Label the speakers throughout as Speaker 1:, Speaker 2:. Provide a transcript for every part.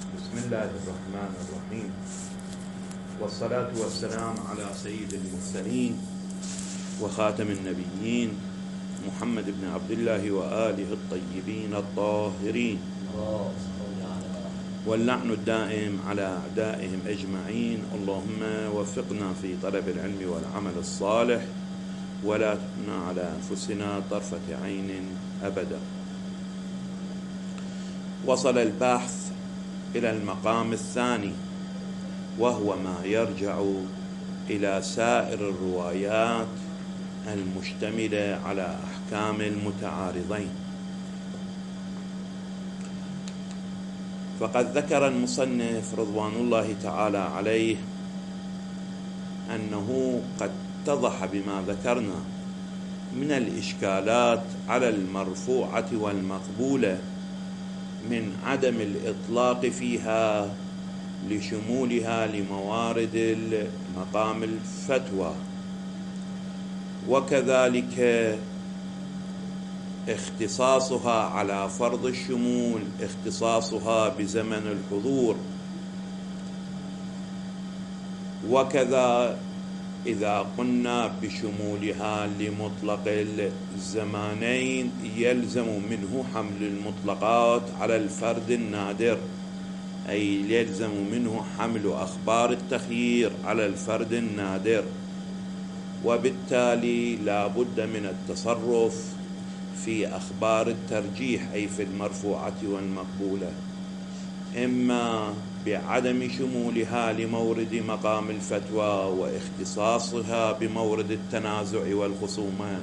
Speaker 1: بسم الله الرحمن الرحيم، والصلاة والسلام على سيد المرسلين وخاتم النبيين محمد بن عبد الله وآله الطيبين الطاهرين، واللعن الدائم على أعدائهم أجمعين. اللهم وفقنا في طلب العلم والعمل الصالح، ولا تكلنا على أنفسنا طرفة عين أبدا. وصل البحث إلى المقام الثاني، وهو ما يرجع إلى سائر الروايات المشتملة على أحكام المتعارضين. فقد ذكر المصنف رضوان الله تعالى عليه أنه قد اتضح بما ذكرنا من الإشكالات على المرفوعة والمقبولة من عدم الإطلاق فيها لشمولها لموارد مقام الفتوى، وكذلك اختصاصها على فرض الشمول، اختصاصها بزمن الحضور، وكذا إذا قلنا بشمولها لمطلق الزمانين يلزم منه حمل المطلقات على الفرد النادر، أي يلزم منه حمل أخبار التخيير على الفرد النادر، وبالتالي لا بد من التصرف في أخبار الترجيح أي في المرفوعة والمقبولة، إما بعدم شمولها لمورد مقام الفتوى واختصاصها بمورد التنازع والخصومة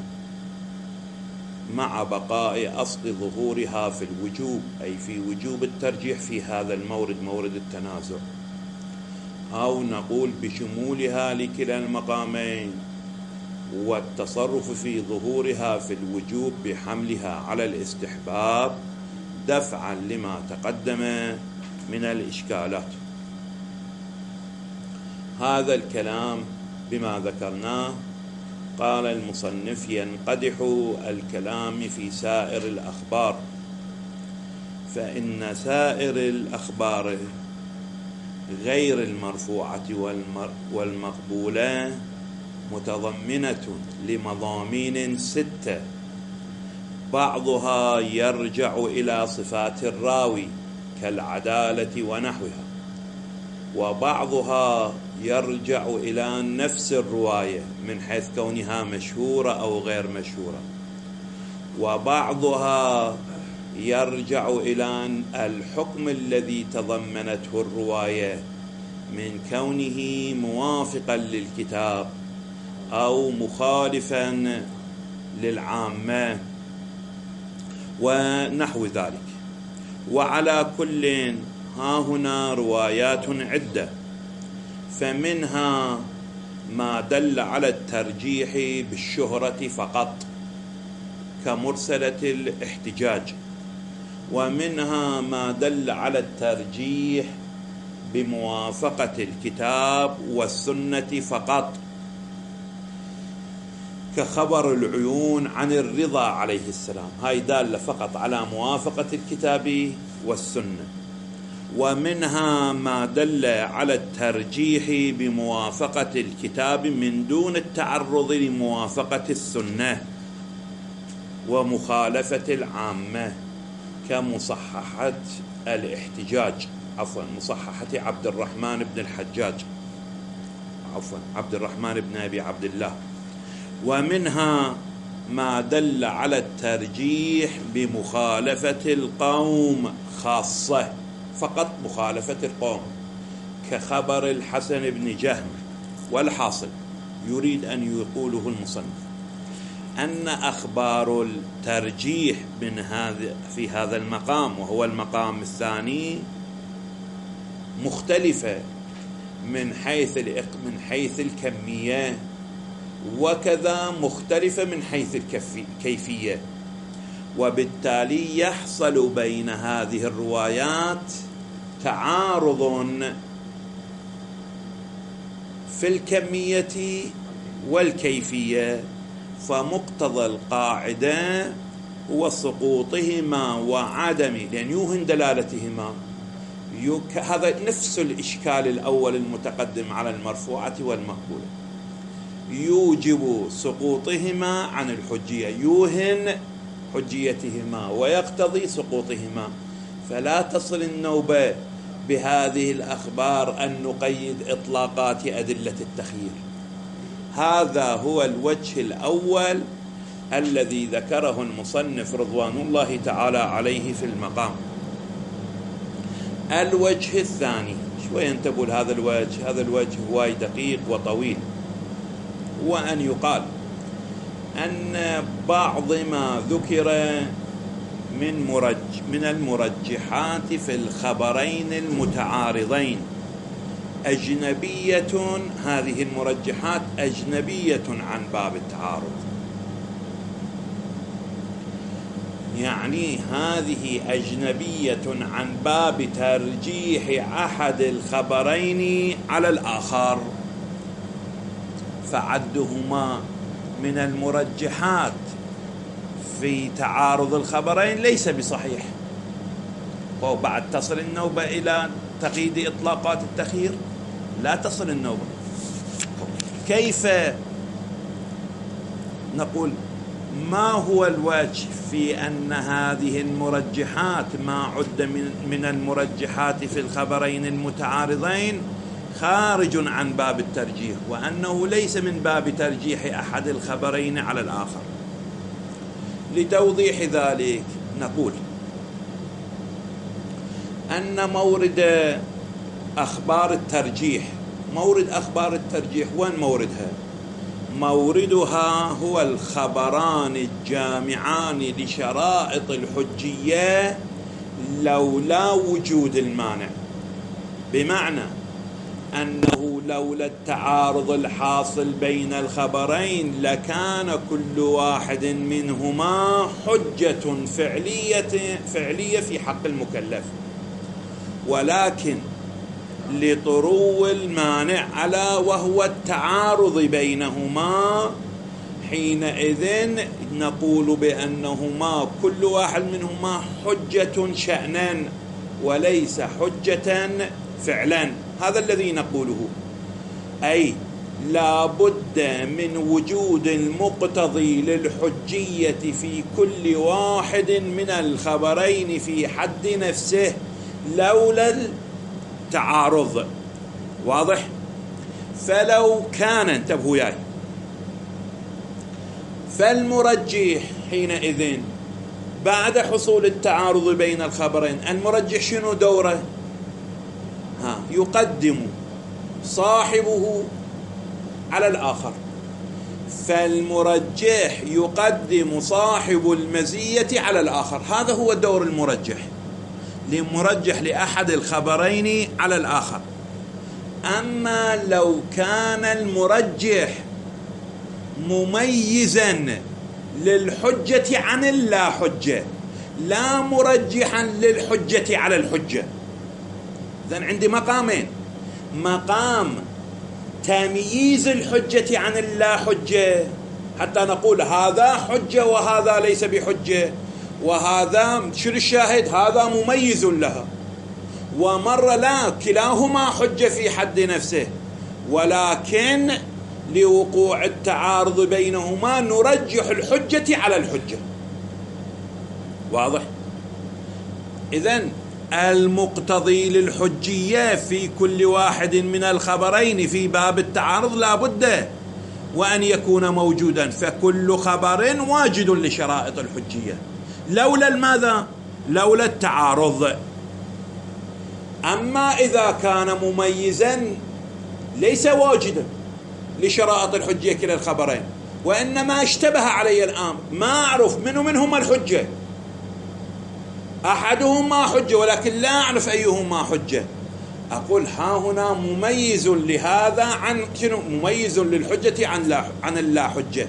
Speaker 1: مع بقاء أصل ظهورها في الوجوب، أي في وجوب الترجيح في هذا المورد مورد التنازع، أو نقول بشمولها لكلا المقامين والتصرف في ظهورها في الوجوب بحملها على الاستحباب دفعا لما تقدم من الإشكالات. هذا الكلام بما ذكرناه قال المصنف ينقدح الكلام في سائر الأخبار، فإن سائر الأخبار غير المرفوعة والمقبولة متضمنة لمضامين 6، بعضها يرجع إلى صفات الراوي كالعدالة ونحوها، وبعضها يرجع إلى نفس الرواية من حيث كونها مشهورة أو غير مشهورة، وبعضها يرجع إلى الحكم الذي تضمنته الرواية من كونه موافقا للكتاب أو مخالفا للعامة ونحو ذلك. وعلى كل ها هنا روايات عدة، فمنها ما دل على الترجيح بالشهرة فقط كمرسلة الاحتجاج، ومنها ما دل على الترجيح بموافقة الكتاب والسنة فقط كخبر العيون عن الرضا عليه السلام، هاي دالة فقط على موافقة الكتاب والسنة. ومنها ما دل على الترجيح بموافقة الكتاب من دون التعرض لموافقة السنة ومخالفة العامة كمصححة الاحتجاج، مصححة عبد الرحمن بن الحجاج، عبد الرحمن بن أبي عبد الله. ومنها ما دل على الترجيح بمخالفة القوم خاصة، فقط مخالفة القوم كخبر الحسن بن جهم. والحاصل يريد أن يقوله المصنف أن أخبار الترجيح في هذا المقام، وهو المقام الثاني، مختلفة من حيث الكمية، وكذا مختلفة من حيث الكيفية، وبالتالي يحصل بين هذه الروايات تعارض في الكمية والكيفية، فمقتضى القاعدة هو سقوطهما وعدم، لأن يوهن دلالتهما، هذا نفس الإشكال الأول المتقدم على المرفوعة والمقبولة، يوجب سقوطهما عن الحجية، يوهن حجيتهما ويقتضي سقوطهما. فلا تصل النوبة بهذه الأخبار أن نقيد إطلاقات أدلة التخيير. هذا هو الوجه الأول الذي ذكره المصنف رضوان الله تعالى عليه في المقام. الوجه الثاني، شوي انتبهوا لهذا الوجه، هذا الوجه هواي دقيق وطويل، وأن يقال أن بعض ما ذكر من المرجحات في الخبرين المتعارضين أجنبية، هذه المرجحات أجنبية عن باب التعارض، يعني هذه أجنبية عن باب ترجيح أحد الخبرين على الآخر، فعدهما من المرجحات في تعارض الخبرين ليس بصحيح. وبعد تصل النوبة إلى تقييد إطلاقات التخيير؟ لا تصل النوبة. كيف نقول ما هو الوجه في أن هذه المرجحات ما عد من المرجحات في الخبرين المتعارضين خارج عن باب الترجيح، وأنه ليس من باب ترجيح أحد الخبرين على الآخر؟ لتوضيح ذلك نقول أن مورد أخبار الترجيح، مورد أخبار الترجيح وين موردها؟ موردها هو الخبران الجامعان لشرائط الحجية لولا وجود المانع، بمعنى أنه لولا التعارض الحاصل بين الخبرين لكان كل واحد منهما حجة فعلية في حق المكلف، ولكن لطرو المانع ألا وهو التعارض بينهما، حينئذ نقول بأنهما كل واحد منهما حجة شأنا وليس حجة فعلا. هذا الذي نقوله، أي لا بد من وجود المقتضي للحجية في كل واحد من الخبرين في حد نفسه لولا التعارض. واضح؟ فلو كان، انتبهوا ياي، فالمرجح حينئذ بعد حصول التعارض بين الخبرين، المرجح شنو دوره؟ يقدم صاحبه على الآخر، فالمرجح يقدم صاحب المزية على الآخر. هذا هو دور المرجح، لمرجح لأحد الخبرين على الآخر. أما لو كان المرجح مميزا للحجة عن اللا حجة، لا مرجحا للحجة على الحجة، إذن عندي مقامين: مقام تمييز الحجة عن اللا حجة حتى نقول هذا حجة وهذا ليس بحجة، وهذا شنو الشاهد؟ هذا مميز لها، ومر لا، كلاهما حجة في حد نفسه، ولكن لوقوع التعارض بينهما نرجح الحجة على الحجة. واضح؟ إذن المقتضي للحجية في كل واحد من الخبرين في باب التعارض لا بد وأن يكون موجودا، فكل خبر واجد لشرائط الحجية لولا الماذا؟ لولا التعارض. أما إذا كان مميزا ليس واجدا لشرائط الحجية كلا الخبرين، وإنما اشتبه علي الآن، ما أعرف منهما الحجة، أحدهما حجة ولكن لا أعرف أيهما حجة، أقول ها هنا مميز لهذا عن شنو؟ مميز للحجة عن اللا حجة،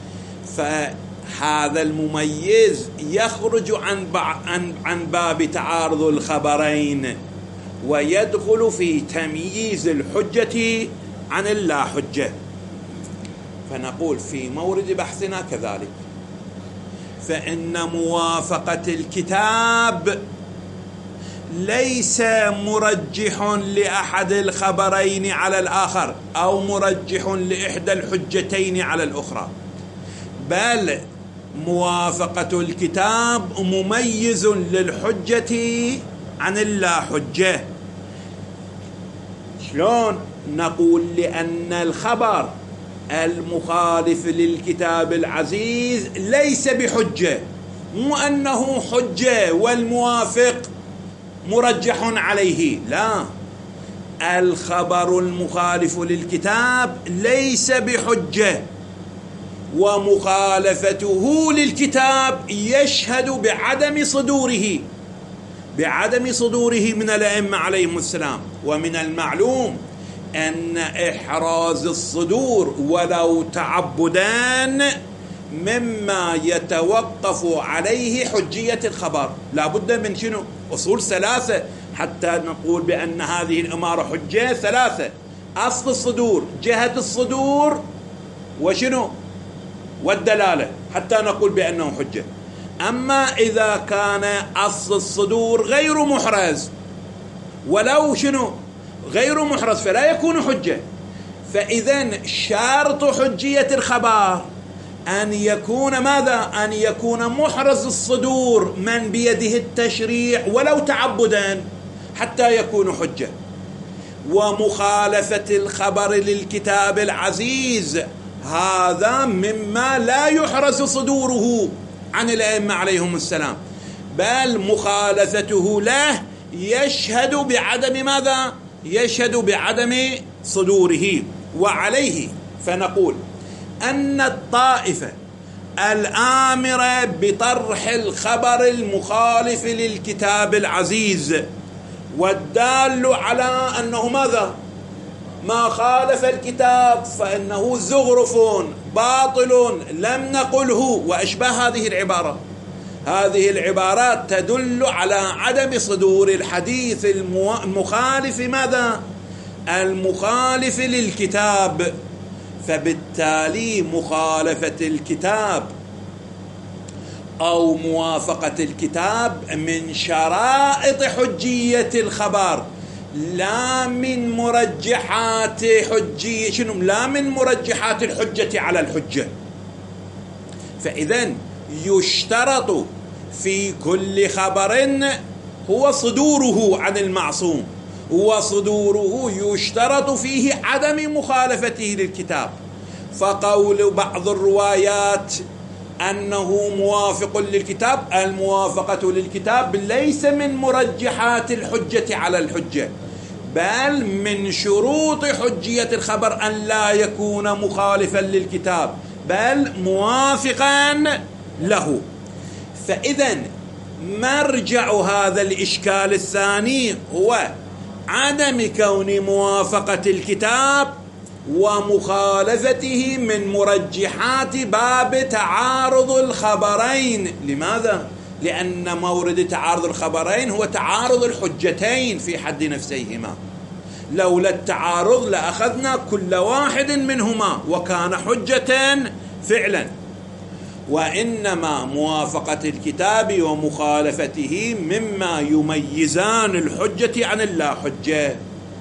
Speaker 1: فهذا المميز يخرج عن باب تعارض الخبرين ويدخل في تمييز الحجة عن اللا حجة. فنقول في مورد بحثنا كذلك، فإن موافقة الكتاب ليس مرجح لأحد الخبرين على الآخر أو مرجح لإحدى الحجتين على الأخرى، بل موافقة الكتاب مميز للحجة عن اللا حجة. شلون نقول؟ لأن الخبر المخالف للكتاب العزيز ليس بحجة، مو أنه حجة والموافق مرجح عليه، لا، الخبر المخالف للكتاب ليس بحجة، ومخالفته للكتاب يشهد بعدم صدوره من الأئمة عليهم السلام. ومن المعلوم أن إحراز الصدور ولو تعبدان مما يتوقف عليه حجية الخبر. لا بد من شنو؟ أصول ثلاثة حتى نقول بأن هذه الأمارة حجة، ثلاثة: أصل الصدور، جهة الصدور، وشنو؟ والدلالة، حتى نقول بأنه حجة. أما إذا كان أصل الصدور غير محرز، ولو شنو؟ غير محرز، فلا يكون حجة. فإذن شرط حجية الخبر أن يكون ماذا؟ أن يكون محرز الصدور من بيده التشريع ولو تعبدا حتى يكون حجة. ومخالفة الخبر للكتاب العزيز هذا مما لا يحرز صدوره عن الأئمة عليهم السلام، بل مخالفته له يشهد بعدم ماذا؟ يشهد بعدم صدوره. وعليه فنقول أن الطائفة الآمرة بطرح الخبر المخالف للكتاب العزيز والدال على أنه ماذا؟ ما خالف الكتاب فإنه زغرف باطل لم نقله وأشبه هذه العبارة. هذه العبارات تدل على عدم صدور الحديث المخالف ماذا؟ المخالف للكتاب. فبالتالي مخالفة الكتاب أو موافقة الكتاب من شرائط حجية الخبر، لا من مرجحات حجية، شنو؟ لا من مرجحات الحجة على الحجة. فإذن يشترط في كل خبر هو صدوره عن المعصوم، وصدوره يشترط فيه عدم مخالفته للكتاب. فقول بعض الروايات أنه موافق للكتاب، الموافقة للكتاب ليس من مرجحات الحجة على الحجة، بل من شروط حجية الخبر أن لا يكون مخالفا للكتاب بل موافقا له. فإذن مرجع هذا الإشكال الثاني هو عدم كون موافقة الكتاب ومخالفته من مرجحات باب تعارض الخبرين. لماذا؟ لأن مورد تعارض الخبرين هو تعارض الحجتين في حد نفسيهما. لولا التعارض لأخذنا كل واحد منهما وكان حجة فعلا، وإنما موافقة الكتاب ومخالفته مما يميزان الحجة عن اللا حجة.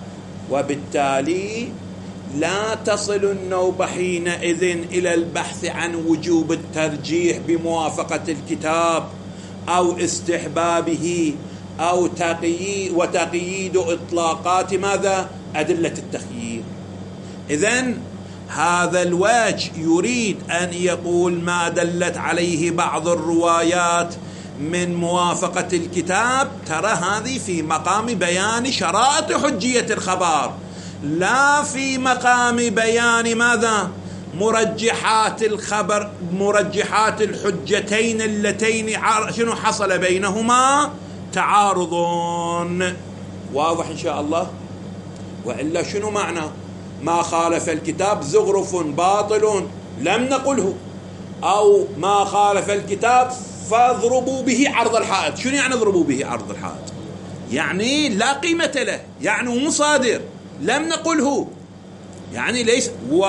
Speaker 1: وبالتالي لا تصل النوبة حينئذ إلى البحث عن وجوب الترجيح بموافقة الكتاب أو استحبابه أو وتقييد إطلاقات ماذا؟ أدلة التخيير. إذن هذا الوجه يريد أن يقول ما دلت عليه بعض الروايات من موافقة الكتاب، ترى هذه في مقام بيان شرائط حجية الخبر، لا في مقام بيان ماذا؟ مرجحات الخبر، مرجحات الحجتين اللتين شنو حصل بينهما تعارض. واضح إن شاء الله؟ وإلا شنو معنى ما خالف الكتاب زغرف باطل لم نقله، أو ما خالف الكتاب فاضربوا به عرض الحائط؟ شنو يعني اضربوا به عرض الحائط؟ يعني لا قيمة له، يعني مصادر لم نقله، يعني ليس.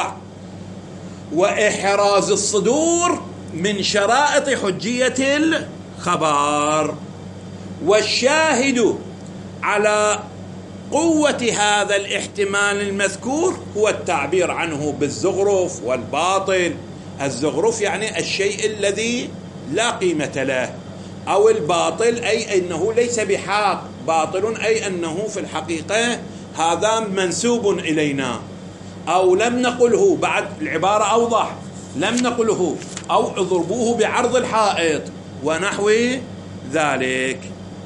Speaker 1: وإحراز الصدور من شرائط حجية الخبر. والشاهد على قوة هذا الاحتمال المذكور هو التعبير عنه بالزخرف والباطل. الزخرف يعني الشيء الذي لا قيمة له، أو الباطل أي أنه ليس بحق، باطل أي أنه في الحقيقة هذا منسوب إلينا، أو لم نقله، بعد العبارة أوضح، لم نقله أو اضربوه بعرض الحائط ونحو ذلك.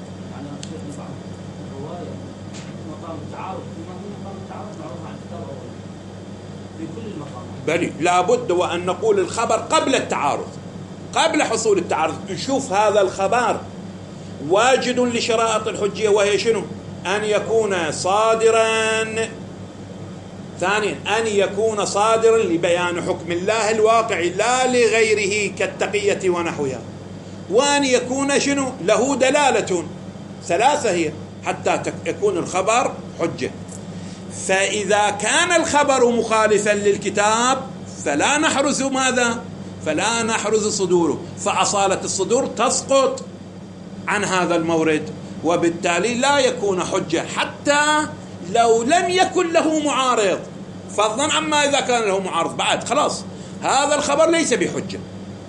Speaker 1: بل لابد وأن نقول الخبر قبل التعارض، قبل حصول التعارض، نشوف هذا الخبر واجد لشرائط الحجية، وهي شنو؟ أن يكون صادرا، ثانيا أن يكون صادرا لبيان حكم الله الواقع لا لغيره كالتقية ونحوها، وأن يكون شنو؟ له دلالة، ثلاثة هي حتى يكون الخبر حجة. فإذا كان الخبر مخالفا للكتاب فلا نحرز ماذا؟ فلا نحرز صدوره، فأصالة الصدور تسقط عن هذا المورد، وبالتالي لا يكون حجة حتى لو لم يكن له معارض، فضلا عما إذا كان له معارض بعد خلاص هذا الخبر ليس بحجة.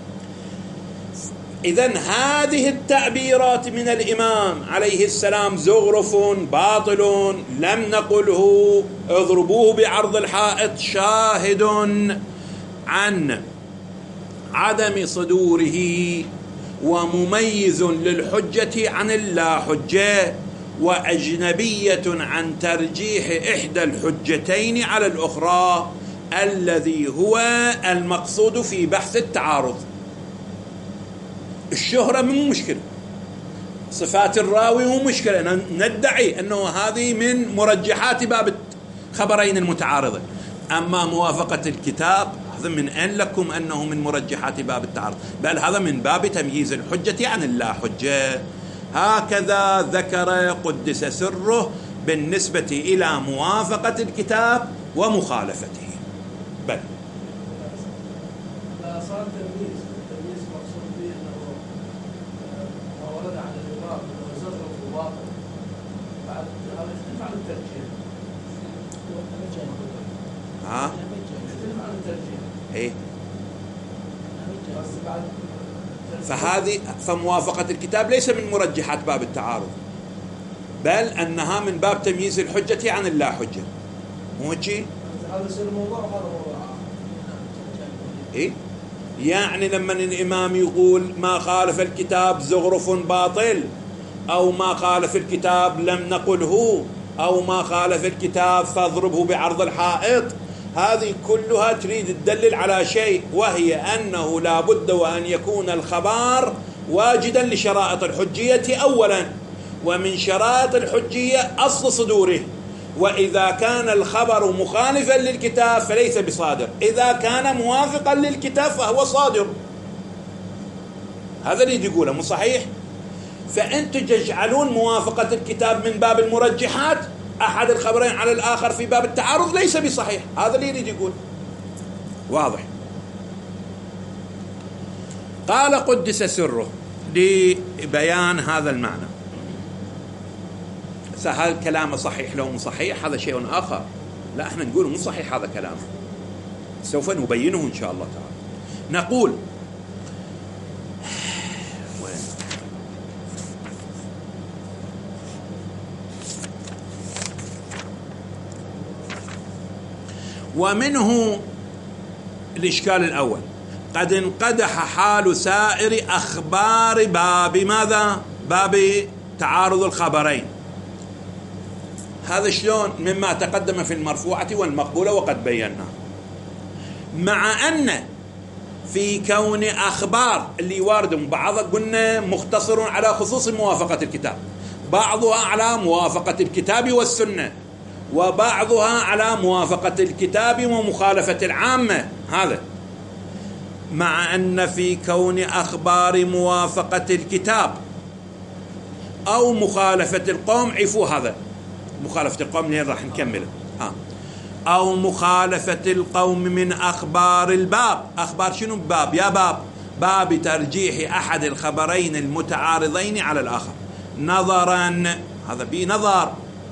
Speaker 1: إذن هذه التعبيرات من الإمام عليه السلام زخرف باطل، لم نقله، اضربوه بعرض الحائط، شاهد عن عدم صدوره ومميز للحجة عن اللا حجة، وأجنبية عن ترجيح إحدى الحجتين على الأخرى الذي هو المقصود في بحث التعارض. الشهرة مو مشكلة، صفات الراوي مو مشكلة، ندعي أنه هذه من مرجحات باب الخبرين المتعارضين. أما موافقة الكتاب هذا من أين لكم أنه من مرجحات باب التعارض؟ بل هذا من باب تمييز الحجة عن اللا حجة. هكذا ذكر قدس سره بالنسبة إلى موافقة الكتاب ومخالفته. بل
Speaker 2: صار التمييز مقصود به أنه ما ورد عن الإمام أنه زخرف وباطل، بعد هذا يختلف عن الترجيح. يختلف عن الترجيح.
Speaker 1: إيه. فهذه فموافقة الكتاب ليس من مرجحات باب التعارض، بل أنها من باب تمييز الحجة عن اللا حجة. مو هيك؟
Speaker 2: هذا يصير موضوع وهذا موضوع.
Speaker 1: إيه؟ يعني لما الإمام يقول ما خالف الكتاب زخرف باطل، أو ما خالف الكتاب لم نقله، أو ما خالف الكتاب فاضربه بعرض الحائط، هذه كلها تريد تدلل على شيء، وهي أنه لا بد وأن يكون الخبر واجدا لشرائط الحجية أولا، ومن شرائط الحجية أصل صدوره، وإذا كان الخبر مخالفا للكتاب فليس بصادر، إذا كان موافقا للكتاب فهو صادر. هذا اللي يقوله مو صحيح؟ فأنتم تجعلون موافقة الكتاب من باب المرجحات، أحد الخبرين على الآخر في باب التعارض ليس بصحيح. هذا اللي يريد يقول. واضح. قال قدس سره لبيان هذا المعنى. هل كلامه صحيح لو مو صحيح هذا شيء آخر، لا احنا نقول مو صحيح هذا كلامه، سوف نبينه إن شاء الله تعالى. نقول ومنه الإشكال الأول قد انقدح حال سائر أخبار باب ماذا؟ باب تعارض الخبرين. هذا شلون؟ مما تقدم في المرفوعة والمقبولة وقد بينا، مع أن في كون أخبار اللي واردون بعض قلنا مختصر على خصوص موافقة الكتاب، بعضها على موافقة الكتاب والسنة، وبعضها على موافقة الكتاب ومخالفة العامة. هذا مع أن في كون أخبار موافقة الكتاب أو مخالفة القوم، عفوا هذا مخالفة القوم لين راح نكمله، أو مخالفة القوم من أخبار الباب. أخبار شنو باب؟ يا باب ترجيح أحد الخبرين المتعارضين على الآخر نظرا، هذا بنظر.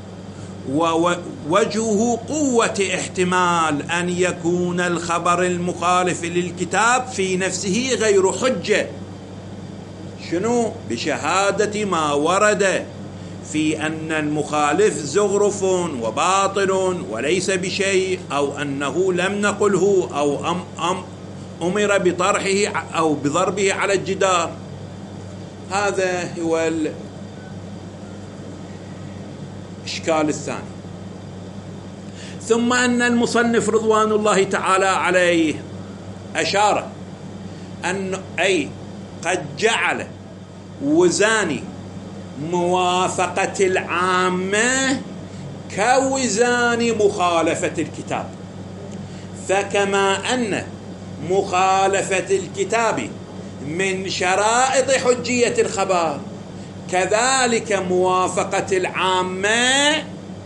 Speaker 1: ووجهه قوة احتمال أن يكون الخبر المخالف للكتاب في نفسه غير حجة. شنو؟ بشهادة ما ورد في أن المخالف زخرف وباطل وليس بشيء، أو أنه لم نقله، أو أمر بطرحه أو بضربه على الجدار. هذا هو الإشكال الثاني. ثم أن المصنف رضوان الله تعالى عليه أشار أن قد جعل وزان موافقة العامة كوزان مخالفة الكتاب. فكما أن مخالفة الكتاب من شرائط حجية الخبر، كذلك موافقة العامة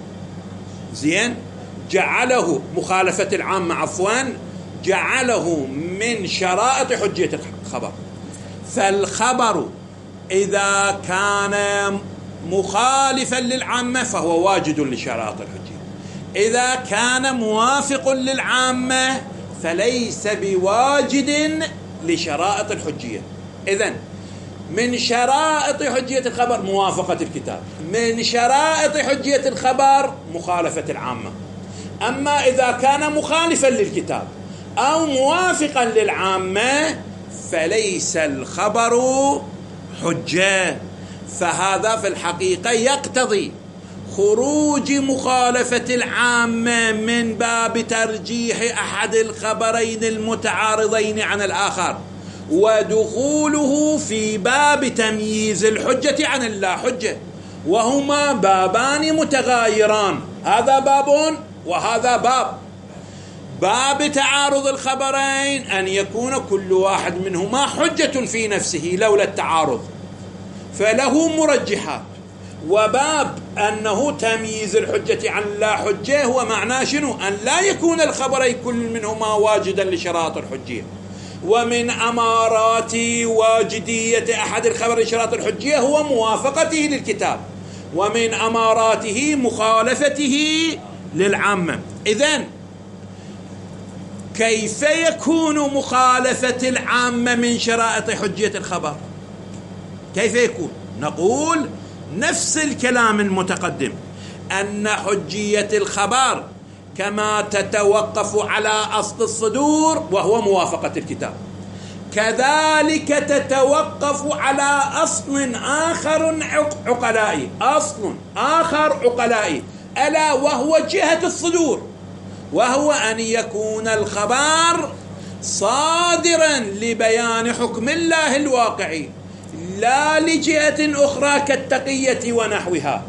Speaker 1: جعله مخالفة العامة جعله من شرائط حجية الخبر. فالخبر إذا كان مخالفا للعامة فهو واجد لشرائط الحجية، إذا كان موافق للعامة فليس بواجد لشرائط الحجية. إذن من شرائط حجية الخبر موافقة الكتاب، من شرائط حجية الخبر مخالفة العامة. أما إذا كان مخالفا للكتاب أو موافقا للعامة فليس الخبر حجة. فهذا في الحقيقة يقتضي خروج مخالفة العامة من باب ترجيح أحد الخبرين المتعارضين عن الآخر، ودخوله في باب تمييز الحجة عن اللا حجة، وهما بابان متغايران. هذا باب وهذا باب تعارض الخبرين أن يكون كل واحد منهما حجة في نفسه لولا التعارض فله مرجحات، وباب أنه تمييز الحجة عن لا حجة هو معناه شنو؟ أن لا يكون الخبرين كل منهما واجدا لشرائط الحجية. ومن أمارات واجدية أحد الخبر شرائط الحجية هو موافقته للكتاب، ومن أماراته مخالفته للعامة. إذن كيف يكون مخالفة العامة من شرائط حجية الخبر؟ كيف يكون؟ نقول نفس الكلام المتقدم، أن حجية الخبر كما تتوقف على أصل الصدور وهو موافقة الكتاب، كذلك تتوقف على أصل آخر عقلائي، أصل آخر عقلائي، ألا وهو جهة الصدور، وهو أن يكون الخبر صادرا لبيان حكم الله الواقعي لا لجهة أخرى كالتقية ونحوها.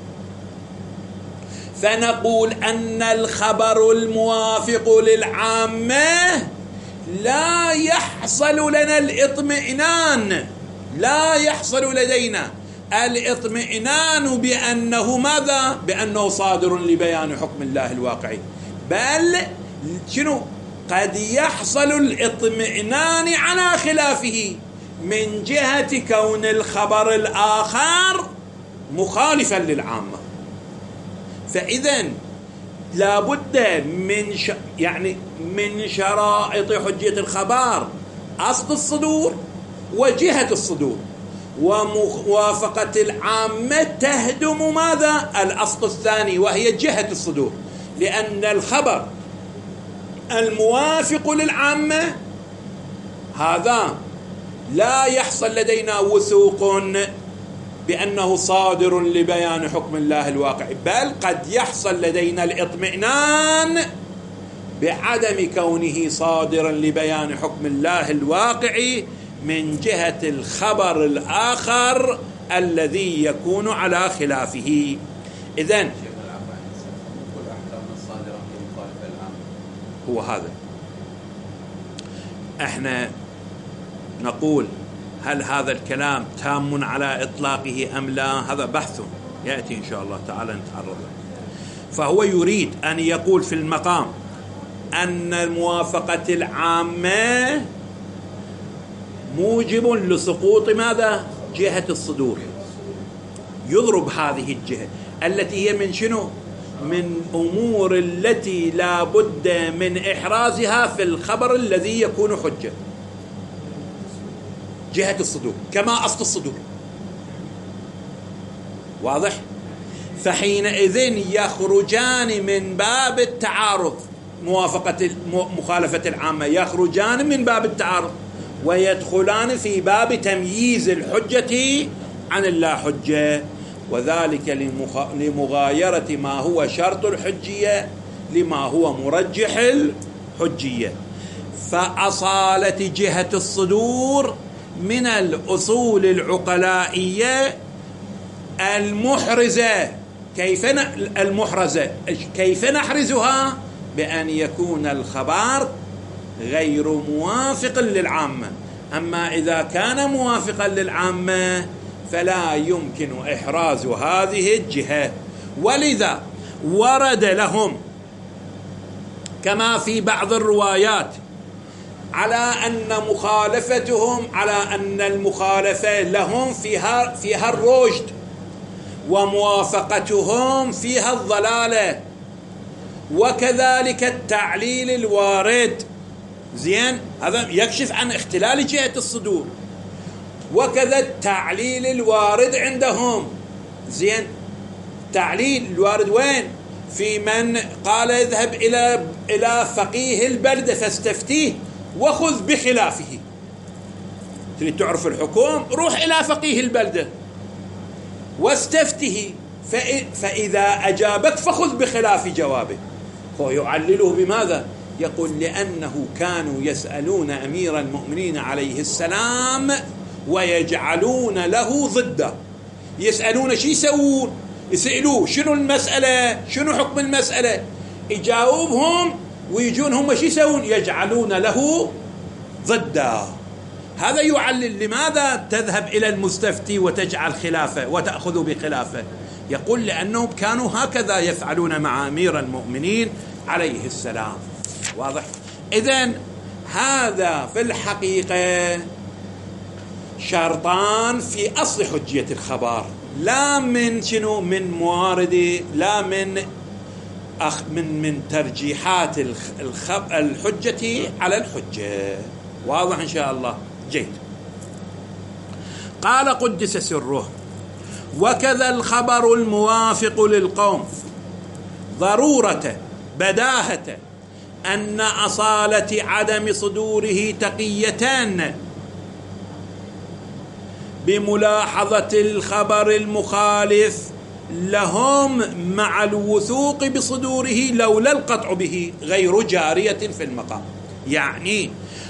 Speaker 1: فنقول أن الخبر الموافق للعامة لا يحصل لنا الإطمئنان، لا يحصل لدينا الإطمئنان بأنه ماذا؟ بأنه صادر لبيان حكم الله الواقعي، بل شنو؟ قد يحصل الإطمئنان على خلافه من جهة كون الخبر الآخر مخالفا للعامة. فإذن لا بد من شرائط حجية الخبر أصل الصدور وجهة الصدور، وموافقة العامة تهدم ماذا؟ الأصل الثاني وهي جهة الصدور، لأن الخبر الموافق للعامة هذا لا يحصل لدينا وثوق بأنه صادر لبيان حكم الله الواقعي، بل قد يحصل لدينا الإطمئنان بعدم كونه صادرا لبيان حكم الله الواقعي من جهة الخبر الآخر الذي يكون على خلافه. إذن هو هذا احنا نقول هل هذا الكلام تام على إطلاقه أم لا؟ هذا بحث يأتي إن شاء الله تعالى نتعرض له. فهو يريد أن يقول في المقام أن موافقة العامة موجب لسقوط ماذا؟ جهة الصدور. يضرب هذه الجهة التي هي من شنو؟ من أمور التي لا بد من إحرازها في الخبر الذي يكون حجة. جهة الصدور كما أصل الصدور، واضح؟ فحينئذ يخرجان من باب التعارض، مخالفة العامة يخرجان من باب التعارض ويدخلان في باب تمييز الحجة عن اللا حجة، وذلك لمغايرة ما هو شرط الحجية لما هو مرجح الحجية. فأصالة جهة الصدور من الأصول العقلائية المحرزة. كيف نحرزها؟ بأن يكون الخبر غير موافق للعامة. أما إذا كان موافقا للعامة فلا يمكن إحراز هذه الجهة. ولذا ورد لهم كما في بعض الروايات على أن المخالفة لهم فيها الرشد، وموافقتهم فيها الضلالة، وكذلك التعليل الوارد. زين، هذا يكشف عن اختلال جهة الصدور. وكذا التعليل الوارد عندهم. زين، تعليل الوارد وين؟ في من قال اذهب إلى فقيه البلدة فاستفتيه وخذ بخلافه. تريد تعرف الحكم، روح إلى فقيه البلدة واستفته، فإذا أجابك فخذ بخلاف جوابه. هو يعلله بماذا؟ يقول لأنه كانوا يسألون أمير المؤمنين عليه السلام ويجعلون له ضده. يسألون شو يسوون؟ يسألوه شنو المسألة، شنو حكم المسألة، يجاوبهم ويجون هم شو يسوون؟ يجعلون له ضده. هذا يعلل لماذا تذهب إلى المستفتي وتجعل خلافه وتأخذ بخلافه. يقول لأنهم كانوا هكذا يفعلون مع أمير المؤمنين عليه السلام. واضح؟ إذن هذا في الحقيقة شرطان في أصل حجية الخبر، لا من شنو؟ من موارد، لا من ترجيحات الحجة على الحجة. واضح إن شاء الله؟ جيد. قال قدس سره: وكذا الخبر الموافق للقوم ضرورة بداهة أن أصالة عدم صدوره تقيتان بملاحظة الخبر المخالف لهم مع الوثوق بصدوره لولا القطع به غير جارية في المقام. يعني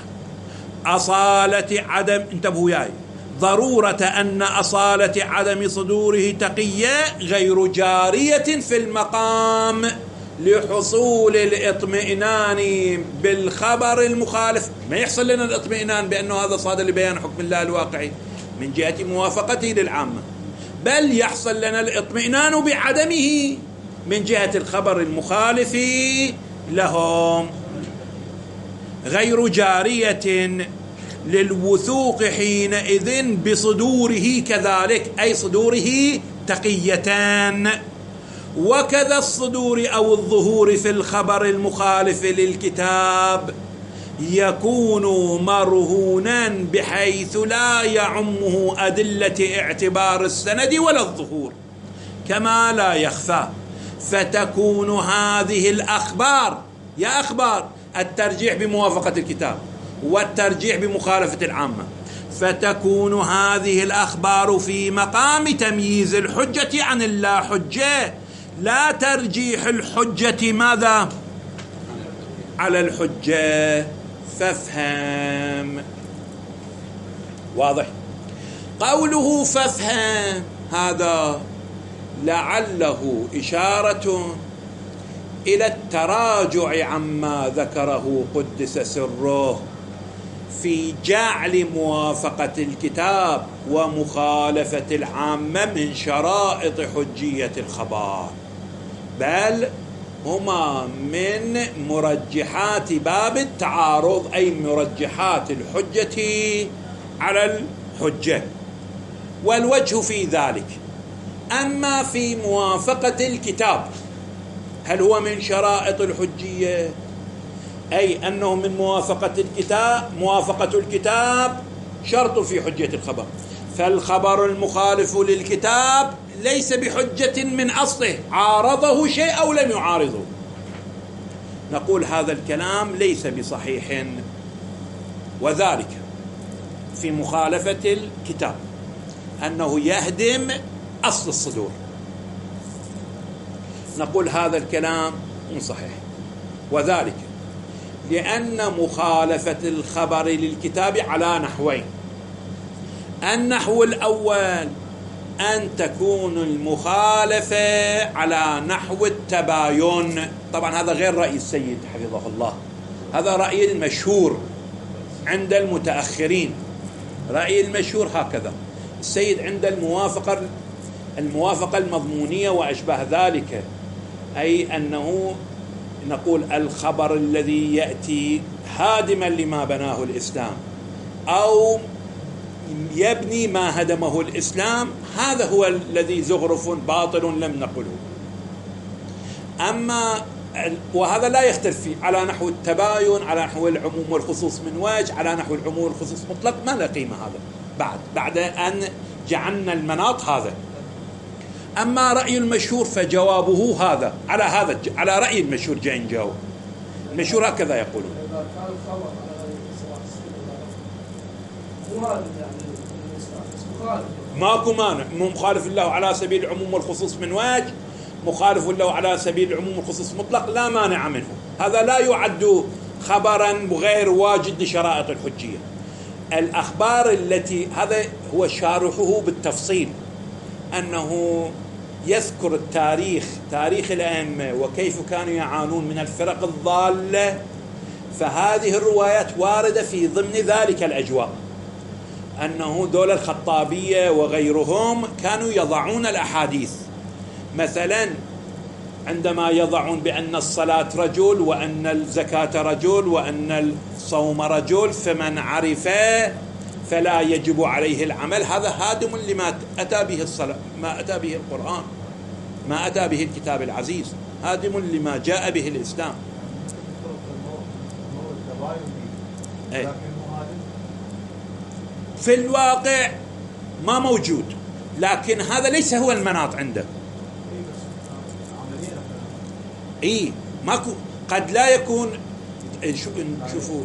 Speaker 1: أصالة عدم، انتبهوا ياي، ضرورة أن أصالة عدم صدوره تقية غير جارية في المقام لحصول الاطمئنان بالخبر المخالف. ما يحصل لنا الاطمئنان بأنه هذا صادر لبيان حكم الله الواقعي من جهة موافقته للعامة، بل يحصل لنا الاطمئنان بعدمه من جهة الخبر المخالف لهم، غير جارية للوثوق حينئذ بصدوره كذلك، أي صدوره تقيتان. وكذا الصدور أو الظهور في الخبر المخالف للكتاب يكون مرهونا بحيث لا يعمه أدلة اعتبار السند ولا الظهور، كما لا يخفى. فتكون هذه الأخبار، يا أخبار الترجيح بموافقة الكتاب والترجيح بمخالفة العامة، فتكون هذه الأخبار في مقام تمييز الحجة عن اللا حجة، لا ترجيح الحجة ماذا؟ على الحجة. فافهم. واضح؟ قوله فافهم هذا لعله إشارة إلى التراجع عما ذكره قدس سره في جعل موافقة الكتاب ومخالفة العامة من شرائط حجية الخبر، بل هما من مرجحات باب التعارض، أي مرجحات الحجة على الحجة. والوجه في ذلك أما في موافقة الكتاب، هل هو من شرائط الحجية؟ أي أنه من موافقة الكتاب شرط في حجية الخبر، فالخبر المخالف للكتاب ليس بحجة من أصله، عارضه شيء أو لم يعارضه. نقول هذا الكلام ليس بصحيح، وذلك في مخالفة الكتاب أنه يهدم أصل الصدور. نقول هذا الكلام مو صحيح، وذلك لأن مخالفة الخبر للكتاب على نحوين. النحو الأول أن تكون المخالفة على نحو التباين، طبعا هذا غير رأي السيد حفظه الله، هذا رأي المشهور عند المتأخرين. رأي المشهور هكذا، السيد عند الموافقة المضمونية وأشبه ذلك، أي أنه نقول الخبر الذي يأتي هادما لما بناه الإسلام أو يبني ما هدمه الإسلام، هذا هو الذي زخرف باطل لم نقله. أما وهذا لا يختلف فيه على نحو التباين، على نحو العموم والخصوص من وجه، على نحو العموم والخصوص مطلق، ما له قيمة هذا بعد أن جعلنا المناط هذا. أما رأي المشهور فجوابه هذا على رأي المشهور جاي نجاوب. المشهور هكذا يقولون.
Speaker 2: إذا كان الخبر على مخالف يعني
Speaker 1: ماكو مانع، مخالف له على سبيل العموم والخصوص من وجه، مخالف له على سبيل العموم والخصوص مطلق، لا مانع منه. هذا لا يعد خبرا غير واجد لشرائط الحجية. الأخبار التي هذا هو شارحه بالتفصيل، أنه يذكر تاريخ الأئمة وكيف كانوا يعانون من الفرق الضالة، فهذه الروايات واردة في ضمن ذلك الأجواء، أنه دول الخطابية وغيرهم كانوا يضعون الأحاديث، مثلا عندما يضعون بأن الصلاة رجل وأن الزكاة رجل وأن الصوم رجل، فمن عرفه فلا يجب عليه العمل، هذا هادم لما أتى به الصلاة، ما أتى به القرآن، ما أتى به الكتاب العزيز، هادم لما جاء به الإسلام. في الواقع ما موجود، لكن هذا ليس هو المناط عنده. ماكو، قد لا يكون. شوفوا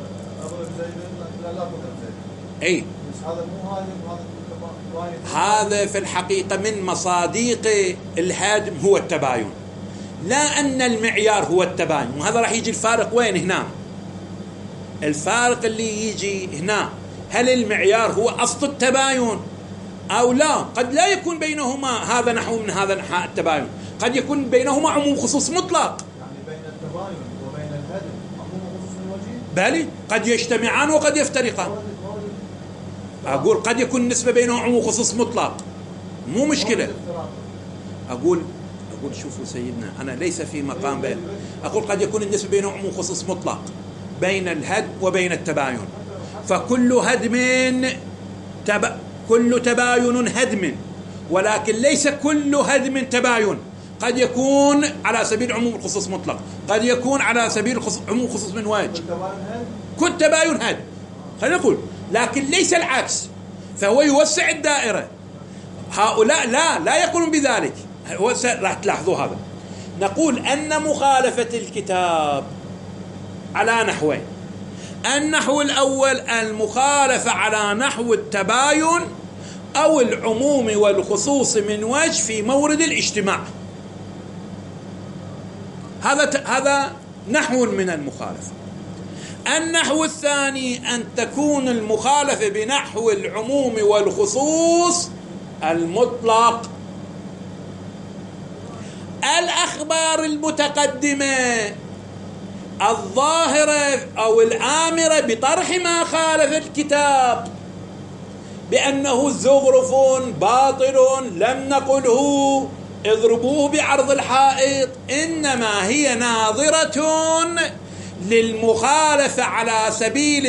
Speaker 1: هذا في الحقيقة من مصادق الهدم هو التباين، لا أن المعيار هو التباين. وهذا راح يجي الفارق وين هنا، الفارق اللي يجي هنا، هل المعيار هو أصل التباين أو لا؟ قد لا يكون بينهما هذا نحو من هذا نحو التباين، قد يكون بينهما عموم خصوص مطلق.
Speaker 2: يعني بين التباين وبين الهدم عموم خصوص من وجه،
Speaker 1: بل قد يجتمعان وقد يفترقان. أقول قد يكون النسبة بينهم عموم خصوص مطلق، مو مشكلة. أقول شوفوا سيدنا، أنا ليس في مقام بين، أقول قد يكون النسبة بينهم عموم خصوص مطلق بين الهدم وبين التباين، فكل هدم كل تباين هدم، ولكن ليس كل هدم تباين. قد يكون على سبيل عموم الخصوص مطلق، قد يكون على سبيل عموم خصوص من وجه، كل تباين هدم، خلينا نقول، لكن ليس العكس، فهو يوسع الدائرة. هؤلاء لا يقولون بذلك، راح تلاحظوا هذا. نقول أن مخالفة الكتاب على نحوين. النحو الأول المخالفة على نحو التباين أو العموم والخصوص من وجه في مورد الاجتماع، هذا نحو من المخالفة. النحو الثاني أن تكون المخالفة بنحو العموم والخصوص المطلق. الأخبار المتقدمة الظاهرة أو الآمرة بطرح ما خالف الكتاب بأنه زخرف باطل لم نقله اضربوه بعرض الحائط، إنما هي ناظرة للمخالفة على سبيل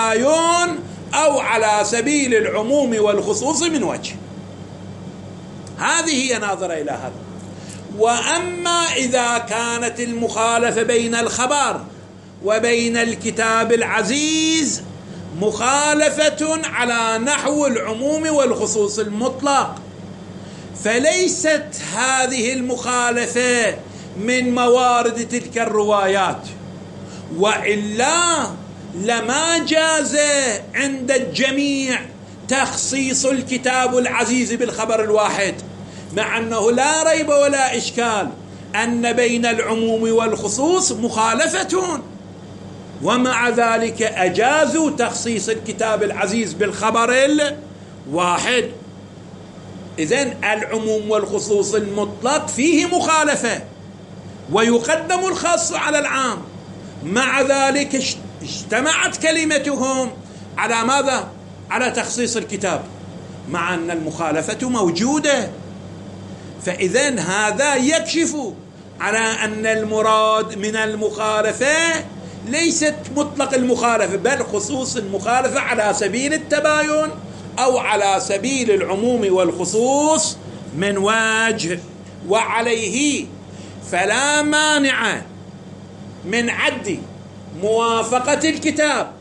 Speaker 1: التباين أو على سبيل العموم والخصوص من وجه.
Speaker 3: هذه هي ناظرة إلى هذا. وأما إذا كانت المخالفة بين الخبر وبين الكتاب العزيز مخالفة على نحو العموم والخصوص المطلق، فليست هذه المخالفة من موارد تلك الروايات، وإلا لما جاز عند الجميع تخصيص الكتاب العزيز بالخبر الواحد، مع أنه لا ريب ولا إشكال أن بين العموم والخصوص مخالفة، ومع ذلك أجازوا تخصيص الكتاب العزيز بالخبر الواحد. إذن العموم والخصوص المطلق فيه مخالفة، ويقدم الخاص على العام، مع ذلك اجتمعت كلمتهم على ماذا؟ على تخصيص الكتاب، مع أن المخالفة موجودة. فإذن هذا يكشف على أن المراد من المخالفة ليست مطلق المخالفة، بل خصوص المخالفة على سبيل التباين أو على سبيل العموم والخصوص من وجه. وعليه فلا مانع من عد موافقة الكتاب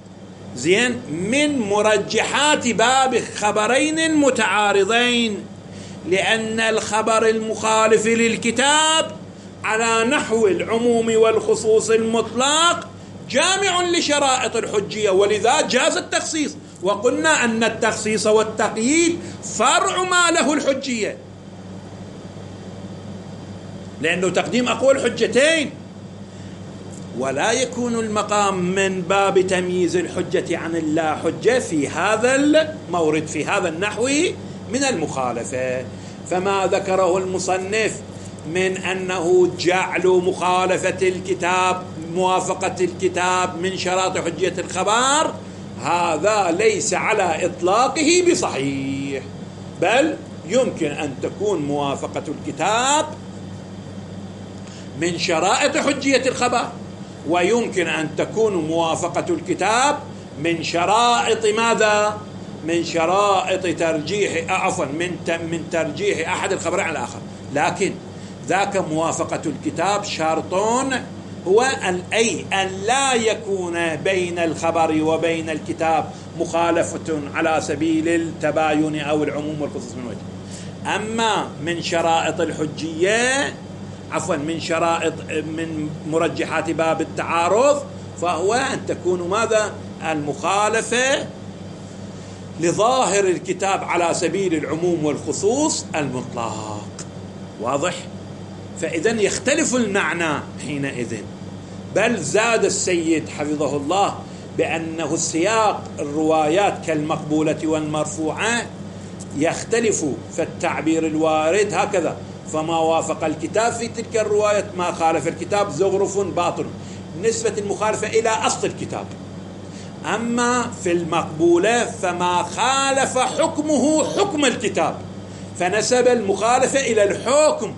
Speaker 3: من مرجحات باب خبرين متعارضين، لأن الخبر المخالف للكتاب على نحو العموم والخصوص المطلق جامع لشرائط الحجية، ولذا جاز التخصيص. وقلنا أن التخصيص والتقييد فرع ما له الحجية، لأنه تقديم أقوى الحجتين، ولا يكون المقام من باب تمييز الحجة عن اللا حجة في هذا المورد، في هذا النحو من المخالفة. فما ذكره المصنف من أنه جعل مخالفة الكتاب موافقة الكتاب من شرائط حجية الخبر، هذا ليس على إطلاقه بصحيح، بل يمكن أن تكون موافقة الكتاب من شرائط حجية الخبر، ويمكن أن تكون موافقة الكتاب من شرائط ماذا؟ من شرائط ترجيح، عفوا من ترجيح أحد الخبرين على الآخر. لكن ذاك موافقة الكتاب شرطون، هو أن لا يكون بين الخبر وبين الكتاب مخالفة على سبيل التباين أو العموم والخصوص من وجه. أما من شرائط الحجية، عفوا من مرجحات باب التعارض، فهو أن تكون ماذا؟ المخالفة لظاهر الكتاب على سبيل العموم والخصوص المطلق. واضح؟ فإذن يختلف المعنى حينئذ. بل زاد السيد حفظه الله بأنه السياق الروايات كالمقبولة والمرفوعة يختلف في التعبير الوارد هكذا: فما وافق الكتاب في تلك الرواية ما خالف الكتاب زغرف باطل، نسبة المخالفة إلى أصل الكتاب. أما في المقبولة فما خالف حكمه حكم الكتاب، فنسب المخالفة إلى الحكم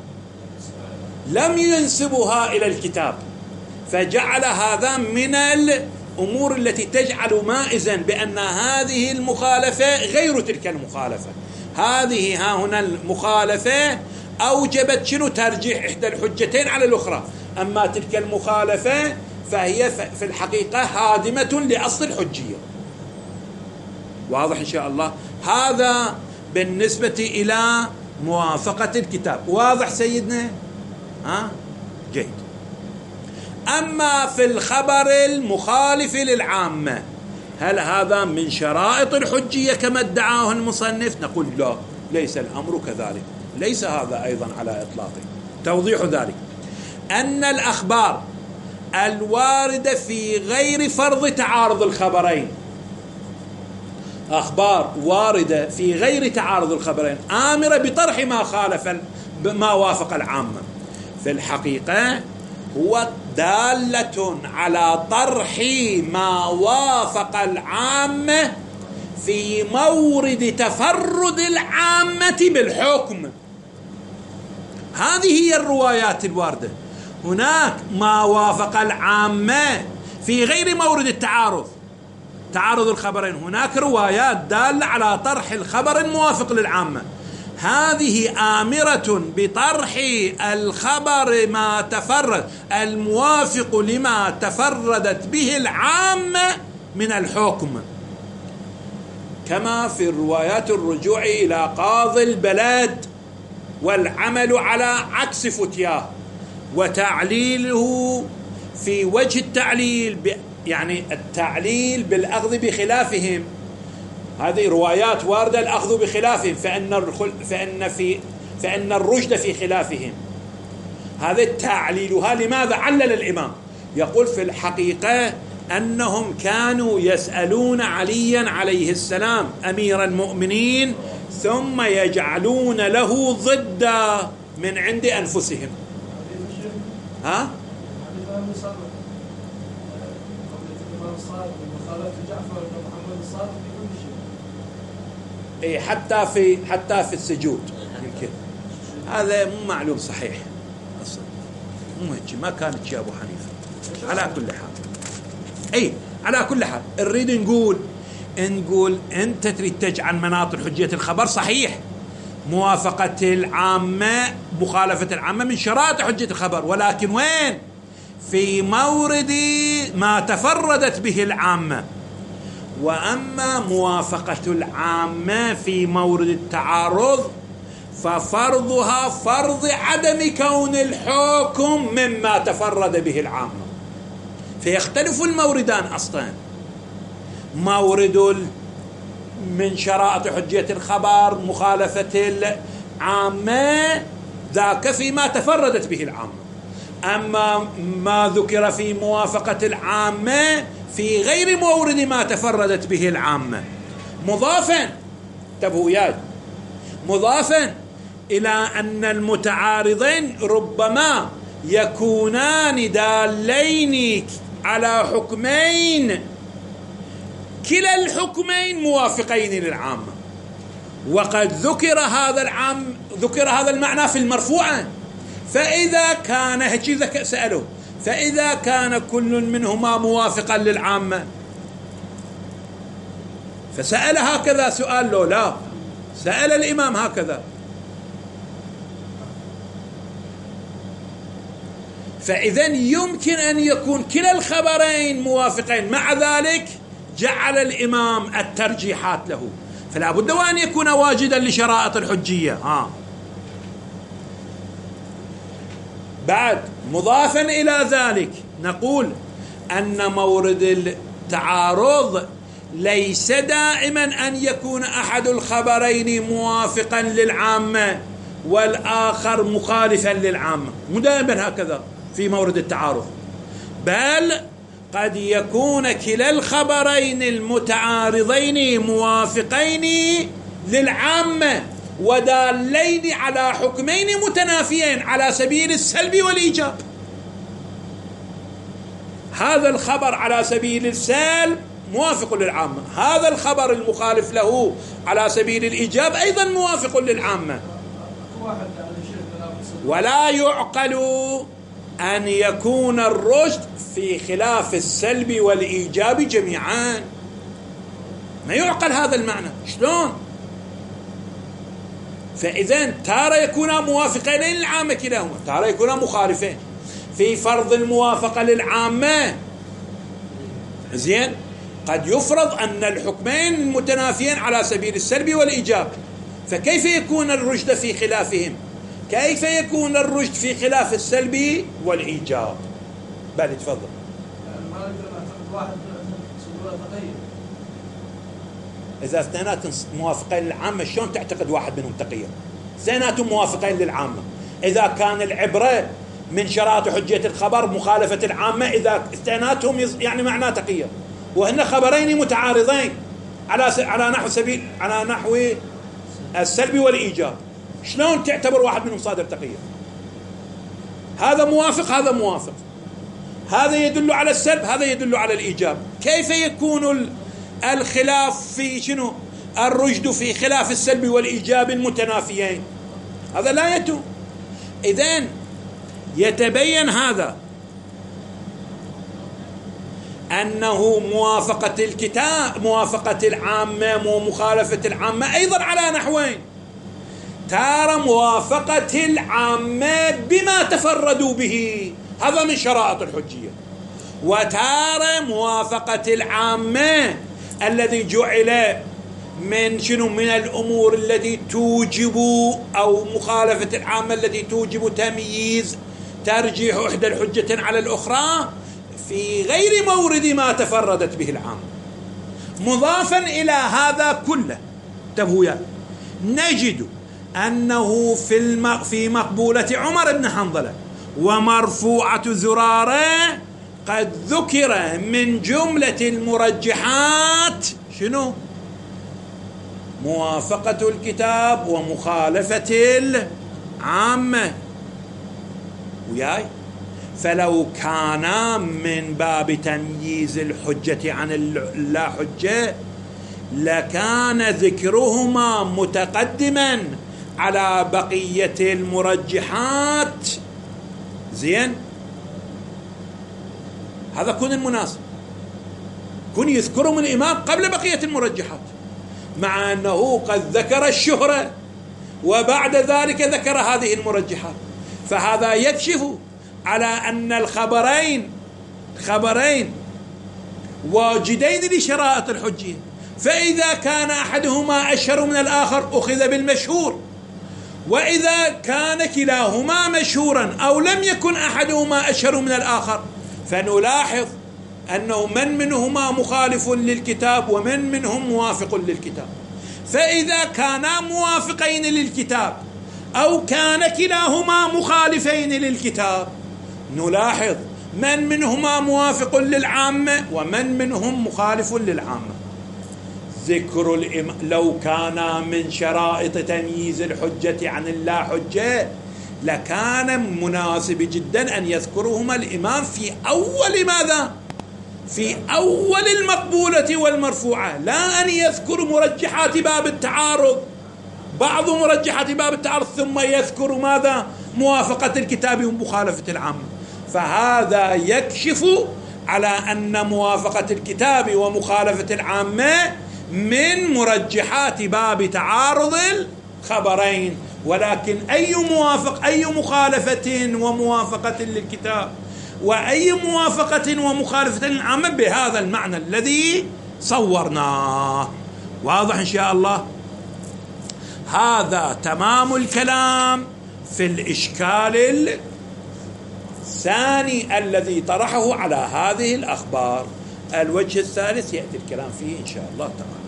Speaker 3: لم ينسبها إلى الكتاب، فجعل هذا من الأمور التي تجعل مائزا بأن هذه المخالفة غير تلك المخالفة. هذه ها هنا المخالفة أوجبت شنو؟ ترجيح إحدى الحجتين على الأخرى، أما تلك المخالفة فهي في الحقيقة هادمة لأصل الحجية. واضح إن شاء الله؟ هذا بالنسبة إلى موافقة الكتاب. واضح سيدنا؟ جيد. أما في الخبر المخالف للعامة، هل هذا من شرائط الحجية كما ادعاه المصنف؟ نقول لا، ليس الأمر كذلك، ليس هذا أيضا على إطلاقه. توضيح ذلك أن الأخبار الواردة في غير فرض تعارض الخبرين، أخبار واردة في غير تعارض الخبرين آمرة بطرح ما خالف ما وافق العامة، في الحقيقة هو دالة على طرح ما وافق العامة في مورد تفرد العامة بالحكم. هذه هي الروايات الواردة. هناك ما وافق العامة في غير مورد التعارض، تعارض الخبرين، هناك روايات دالة على طرح الخبر الموافق للعامة. هذه آمرة بطرح الخبر ما تفرد الموافق لما تفردت به العامة من الحكم، كما في الروايات الرجوع إلى قاضي البلد والعمل على عكس فتياه، وتعليله في وجه التعليل يعني التعليل بالأخذ بخلافهم. هذه روايات واردة الأخذ بخلافهم، فإن الرشد في خلافهم. هذا تعليلها لماذا علل الإمام؟ يقول في الحقيقة أنهم كانوا يسألون عليا عليه السلام أمير المؤمنين ثم يجعلون له ضدا من عند أنفسهم. ها؟ إيه حتى في السجود يمكن هذا مو معلوم صحيح أصلا، مو هيك، ما كانت شيء أبو حنيفة. على كل حال على كل حال نريد نقول أنت تريد تجعل مناط حجية الخبر صحيح، موافقة العامة مخالفة العامة من شرائط حجية الخبر، ولكن وين؟ في مورد ما تفردت به العامة. وأما موافقة العامة في مورد التعارض ففرضها فرض عدم كون الحكم مما تفرد به العامة. فيختلف الموردان أصلا، مورد من شرائط حجية الخبر مخالفة العامة ذاك فيما تفردت به العامة، أما ما ذكر في موافقة العامة في غير مورد ما تفردت به العامة، مضافا مضافا إلى أن المتعارضين ربما يكونان دالين على حكمين كلا الحكمين موافقين للعامة، وقد ذكر هذا المعنى في المرفوعة. فإذا كان هكذا سألوا، فإذا كان كل منهما موافقا للعامة فسأل هكذا سؤال له لا، سأل الإمام هكذا، فإذن يمكن أن يكون كلا الخبرين موافقين، مع ذلك جعل الإمام الترجيحات له، فلا بد وأن يكون واجدا لشرائط الحجية. بعد مضافا إلى ذلك نقول أن مورد التعارض ليس دائما أن يكون أحد الخبرين موافقا للعامة والآخر مخالفا للعامة، مو دائما هكذا في مورد التعارض، بل قد يكون كلا الخبرين المتعارضين موافقين للعامة ودالين على حكمين متنافيين على سبيل السلب والإيجاب. هذا الخبر على سبيل السلب موافق للعامة، هذا الخبر المخالف له على سبيل الإيجاب أيضا موافق للعامة. ولا يعقل أن يكون الرشد في خلاف السلب والإيجاب جميعا، ما يعقل هذا المعنى، شلون؟ فإذن تارة يكونا موافقين للعامة كلاهما، تارة يكونا مخالفين. في فرض الموافقة للعامة زين قد يفرض أن الحكمين متنافيين على سبيل السلب والإيجاب، فكيف يكون الرشد في خلافهم؟ كيف يكون الرشد في خلاف السلب والإيجاب؟ بل تفضل. إذا اثنيناتهم موافقين للعامة شلون تعتقد واحد منهم تقيا؟ اثنيناتهم موافقين للعامة، إذا كان العبرة من شرائط حجية الخبر مخالفة العامة، إذا اثنيناتهم يعني معناه تقيا، وهن خبرين متعارضين على نحو السلب والإيجاب، شلون تعتبر واحد منهم صادر تقيا؟ هذا موافق هذا موافق، هذا يدل على السلب هذا يدل على الإيجاب، كيف يكون الخلاف في شنو؟ الرشد في خلاف السلب والإيجاب المتنافيين، هذا لا يتم. إذن يتبين هذا أنه موافقة الكتاب موافقة العامة ومخالفة العامة أيضا على نحوين، تارة موافقة العامة بما تفردوا به، هذا من شرائط الحجية. وتارة موافقة العامة الذي جعل من شنو، من الأمور التي توجب، أو مخالفة العامة التي توجب تمييز ترجيح إحدى الحجة على الأخرى في غير مورد ما تفردت به العامة. مضافا إلى هذا كله انتبهوا يا، نجد أنه في مقبولة عمر بن حنظلة ومرفوعة زرارة قد ذكر من جملة المرجحات شنو؟ موافقة الكتاب ومخالفة العامة وياي. فلو كان من باب تمييز الحجة عن اللا حجة لكان ذكرهما متقدما على بقية المرجحات. زين، هذا كون المناسب، كون يذكرهم الإمام قبل بقية المرجحات، مع أنه قد ذكر الشهرة وبعد ذلك ذكر هذه المرجحات. فهذا يكشف على أن الخبرين واجدين لشرائط الحجية، فإذا كان أحدهما أشهر من الآخر أخذ بالمشهور، وإذا كان كلاهما مشهورا أو لم يكن أحدهما أشهر من الآخر فنلاحظ أنه من منهما مخالف للكتاب ومن منهم موافق للكتاب. فإذا كانا موافقين للكتاب أو كان كلاهما مخالفين للكتاب نلاحظ من منهما موافق للعامة ومن منهم مخالف للعامة. ذكر لو كان من شرائط تمييز الحجة عن اللا حجة لكان مناسب جدا أن يذكرهما الإمام في أول ماذا؟ في أول المقبولة والمرفوعة، لا أن يذكر مرجحات باب التعارض، بعض مرجحات باب التعارض ثم يذكر ماذا؟ موافقة الكتاب ومخالفة العامة. فهذا يكشف على أن موافقة الكتاب ومخالفة العامة من مرجحات باب تعارض الخبرين. ولكن أي مخالفة وموافقة للكتاب وأي موافقة ومخالفة للعامة بهذا المعنى الذي صورناه. واضح إن شاء الله؟ هذا تمام الكلام في الإشكال الثاني الذي طرحه على هذه الأخبار. الوجه الثالث يأتي الكلام فيه إن شاء الله تعالى.